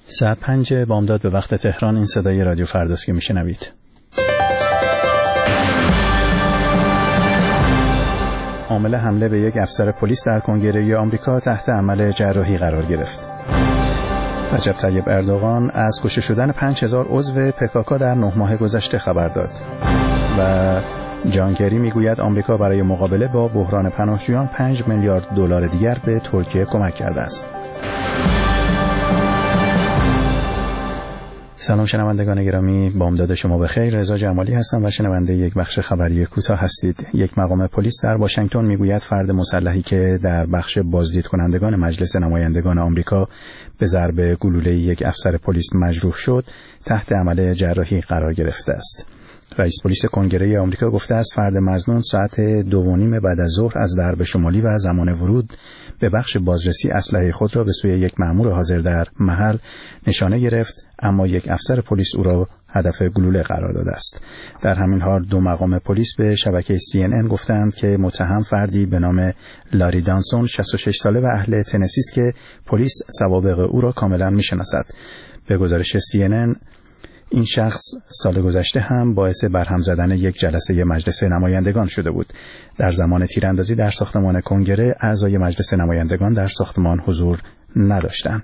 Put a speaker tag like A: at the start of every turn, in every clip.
A: ساعت 5 بامداد به وقت تهران. این صدای رادیو فرداست که میشنوید. عامل حمله به یک افسر پلیس در کنگره آمریکا تحت عمل جراحی قرار گرفت. رجب طیب اردوغان از کشته شدن 5000 عضو پکاکا در 9 ماه گذشته خبر داد و جان کری میگوید آمریکا برای مقابله با بحران پناهجویان 5 میلیارد دلار دیگر به ترکیه کمک کرده است. سلام شنوندگان گرامی، بامداد شما بخیر. رضا جمالی هستم و شنونده یک بخش خبری کوتاه هستید. یک مقام پلیس در واشنگتن میگوید فرد مسلحی که در بخش بازدید کنندگان مجلس نمایندگان آمریکا به ضرب گلوله یک افسر پلیس مجروح شد، تحت عمل جراحی قرار گرفته است. رئیس پلیس کنگره آمریکا گفته است فرد مظنون ساعت 2:30 بعد از ظهر از درب شمالی و زمان ورود به بخش بازرسی اسلحه خود را به سوی یک مأمور حاضر در محل نشانه گرفت، اما یک افسر پلیس او را هدف گلوله قرار داده است. در همین حال دو مقام پلیس به شبکه CNN گفتند که متهم فردی به نام لاری دانسون 66 ساله و اهل تنسی است که پلیس سوابق او را کاملا میشناسد. به گزارش CNN این شخص سال گذشته هم باعث برهم زدن یک جلسه مجلس نمایندگان شده بود. در زمان تیراندازی در ساختمان کنگره اعضای مجلس نمایندگان در ساختمان حضور نداشتند.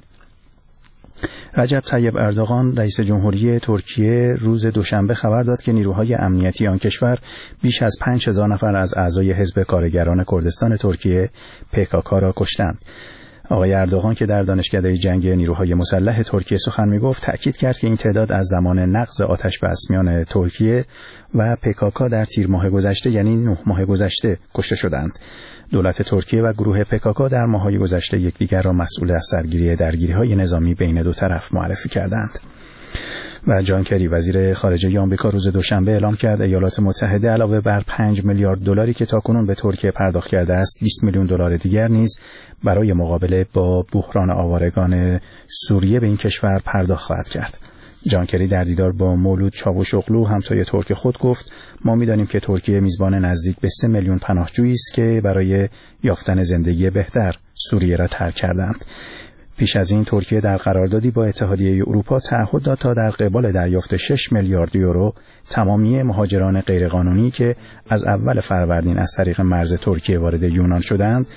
A: رجب طیب اردوغان رئیس جمهوری ترکیه روز دوشنبه خبر داد که نیروهای امنیتی آن کشور بیش از 5000 نفر از اعضای حزب کارگران کردستان ترکیه PKK را کشتند. آقای اردوغان که در دانشکده جنگ نیروهای مسلح ترکیه سخن میگفت، تأکید کرد که این تعداد از زمان نقض آتش بس میان ترکیه و PKK در تیر ماه گذشته یعنی 9 ماه گذشته کشته شدند. دولت ترکیه و گروه PKK در ماه‌های گذشته یکدیگر را مسئول از سرگیری درگیری‌های نظامی بین دو طرف معرفی کردند. و جان کری وزیر خارجه آمریکا روز دوشنبه اعلام کرد ایالات متحده علاوه بر 5 میلیارد دلاری که تاکنون به ترکیه پرداخت کرده است، 20 میلیون دلار دیگر نیز برای مقابله با بحران آوارگان سوریه به این کشور پرداخت خواهد کرد. جان کری در دیدار با مولود چاوشوغلو همتای ترک خود گفت ما می‌دانیم که ترکیه میزبان نزدیک به 3 میلیون پناهجویی است که برای یافتن زندگی بهتر سوریه را ترک کردند. پیش از این ترکیه در قراردادی با اتحادیه اروپا تعهد داد تا در قبال دریافت 6 میلیارد یورو تمامی مهاجران غیرقانونی که از اول فروردین از طریق مرز ترکیه وارد یونان شدند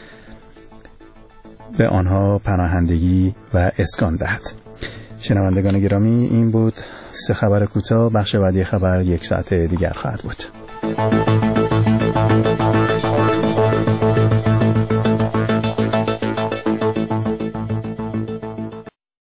A: به آنها پناهندگی و اسکان دهد. شنوندگان گرامی، این بود 3 خبر کوتاه. بخش بعدی خبر 1 ساعت دیگر خواهد بود.